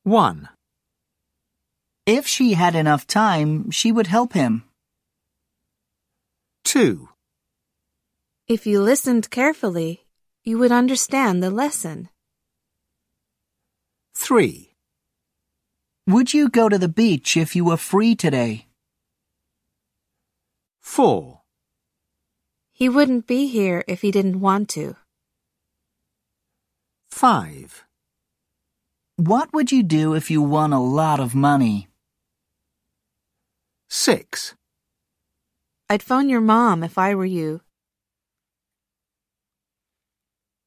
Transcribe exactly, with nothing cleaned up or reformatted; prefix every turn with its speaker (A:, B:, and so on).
A: one.
B: If she had enough time, she would help him.
A: two.
C: If you listened carefully, you would understand the lesson.
A: three.
B: Would you go to the beach if you were free today?
A: four.
C: He wouldn't be here if he didn't want to.
A: five.
B: What would you do if you won a lot of money?
A: six.
C: I'd phone your mom if I were you.